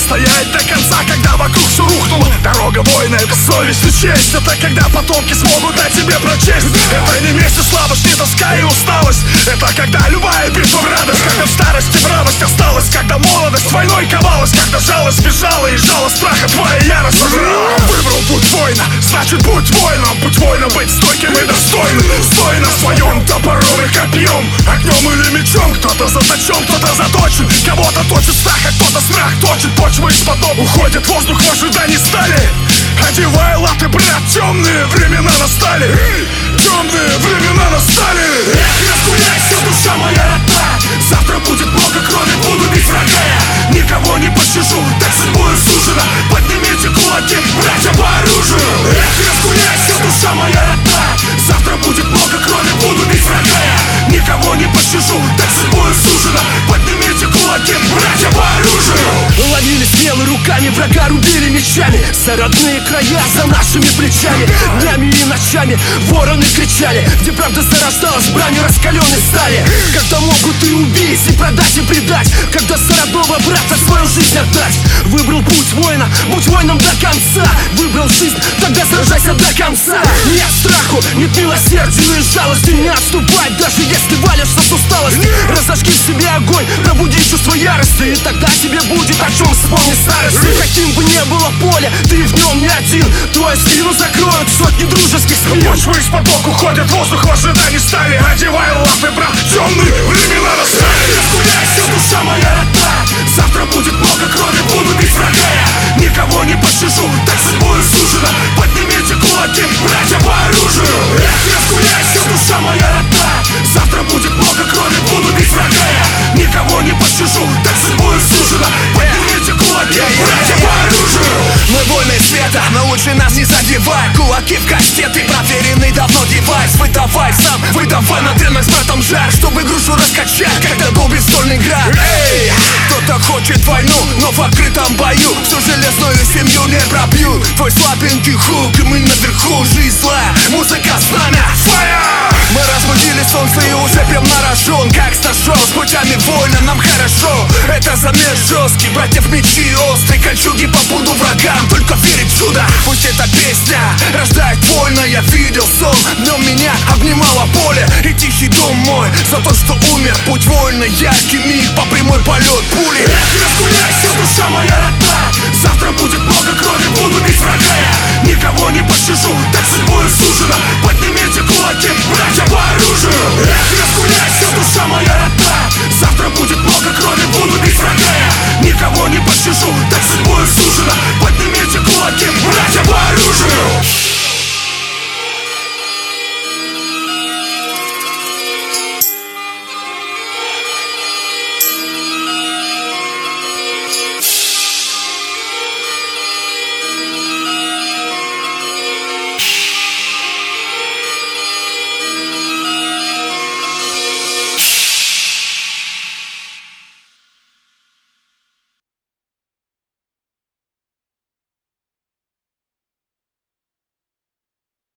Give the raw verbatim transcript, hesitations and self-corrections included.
стоять до конца, когда вокруг все рухнуло. Дорога воина — это совесть и честь. Это когда потомки смогут о тебе прочесть. Это не месть и слабость, не тоска и усталость. Это когда любая битва в радость. Когда в старости бравость осталась. Когда молодость войной ковалась. Когда жалость бежала и жало страха твоя ярость сожрала. Выбрал путь воина, значит будь воином. Путь воина быть стойким и достойным. Стой на своем топором и копьем, огнем или мечом. Кто-то заточен, кто-то заточен. Кого-то точит страх, а кто-то страх точит. Почва из-под ног уходит воздух в ожидании стали. Одевай латы, брат, темные времена настали. Темные времена настали. Эх, разгуляйся, душа моя родная. Завтра будет много крови, буду бить врага я. Никого не пощажу, так судьбою сужено. Поднимите кулаки, братья по оружию. Эх, разгуляйся, душа моя родная. Завтра будет много крови, буду бить врага я. Никого не пощажу, так судьбою сужено. Поднимите кулаки, братья по оружию. Ловили стрелы руками, врага рубили мечами. За родные края, за нашими плечами. Днями и ночами вороны кричали. Где правда зарождалась бранью раскаленной стали. Когда могут и убить, и продать, и предать. Когда за родного брата свою жизнь отдать. Выбрал путь воина, будь воином до конца. Выбрал жизнь, тогда сражайся до конца. Нет страху, нет милосердия и жалости. Не отступать, даже если валишься с усталости. Разожги в себе огонь, пробуди чувство ярости. И тогда тебе будет о чем вспомнить старости. Каким бы ни было поле, ты в нем не один. Твою спину закроют сотни дружеских спин. Почва из-под ног уходит, воздух в ожидании стали. Одевай лапы, брат, темные времена настали. Разгуляйся, душа моя родная. Завтра будет много крови, буду бить врага я. Никого не пощажу, так судьбою сужено. Поднимите кулаки, братья по оружию. Эх, разгуляйся, душа моя родная. Завтра будет много крови, буду бить врага я. Никого не пощажу, так судьбою сужено. Поднимите кулаки, братья по оружию. Мы вольные света, но лучше нас не задевай. Кулаки в кастеты, проверенный давно девайс. Выдавай сам, выдавай на тренах с братом жар. Чтобы грушу раскачать, когда был бесстольный град. Эй, кто-то хочет войну, но в открытом бою всю железную семью не пробьют. Твой слабенький хук, и мы наверху. Жизнь злая, музыка знамя, фаер. Мы разбудили солнце и уже прям на рожон. Как стажер, с путями вольно, нам хорошо. Это замес жесткий, братьев мечи острые. Кольчуги по пуду врагам, только верить в чудо. Пусть эта песня рождает вольно. Я видел сон, днем меня обнимало поле. И тихий дом мой, за то, что умер. Путь вольно, яркий миг, по прямой полет пули. Эх, разгуляйся, душа моя родная. Завтра будет много